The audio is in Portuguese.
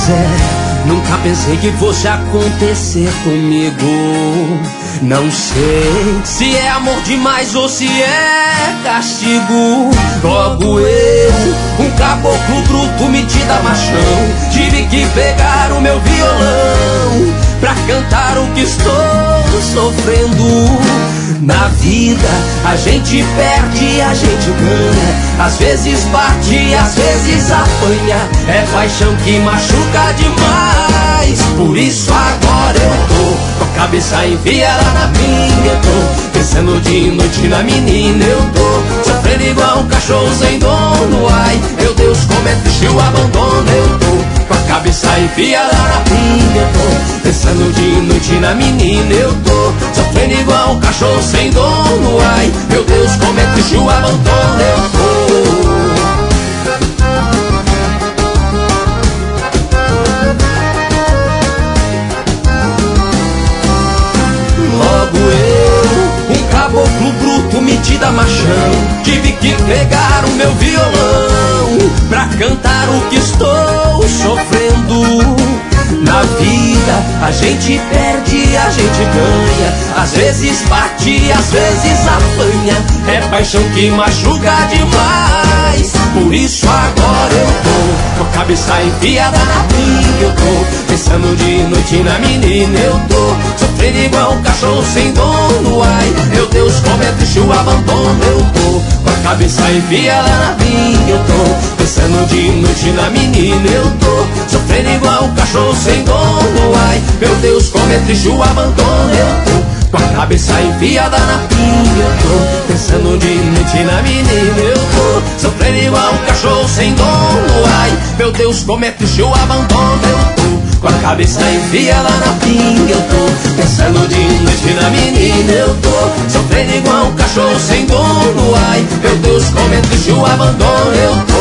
Pois é, nunca pensei que fosse acontecer comigo. Não sei se é amor demais ou se é castigo. Logo eu, um caboclo bruto, metido a machão, tive que pegar o meu violão pra cantar o que estou sofrendo. Na vida a gente perde, a gente ganha, às vezes bate, às vezes apanha. É paixão que machuca demais. Por isso agora eu tô com a cabeça enfiada na pinga. Eu tô pensando de noite na menina. Eu tô sofrendo igual um cachorro sem dono. Ai, meu Deus, como é triste o abandono. Eu tô com a cabeça enfiada na pinga. Eu tô pensando de noite na menina. Eu tô sofrendo igual um cachorro sem dono. Ai, meu Deus, como é triste o abandono. Eu tô. Logo eu, um caboclo bruto, metido a machão, tive que pegar o meu violão pra cantar o que estou sofrendo. Na vida a gente perde, a gente ganha, às vezes bate, às vezes apanha. É paixão que machuca demais. Por isso agora eu tô com a cabeça enfiada na pinga. Eu tô pensando de noite na menina. Eu tô sofrendo igual um cachorro sem dono. Ai, meu Deus, como é triste o abandono. Eu tô com a cabeça enfiada na pinga. Eu tô pensando de noite na menina. Eu tô sofrendo igual um cachorro sem dono. Ai, meu Deus, como é triste o abandono. Eu tô com a cabeça enfiada na pinga. Eu tô pensando de noite na menina. Eu tô sofrendo igual um cachorro sem dono. Ai, meu Deus, como é triste o abandono. Eu tô com a cabeça enfiada na pinga. Eu tô pensando de noite na menina. Eu tô sofrendo igual um cachorro sem dono. Ai, meu Deus, como é triste o abandono. Eu tô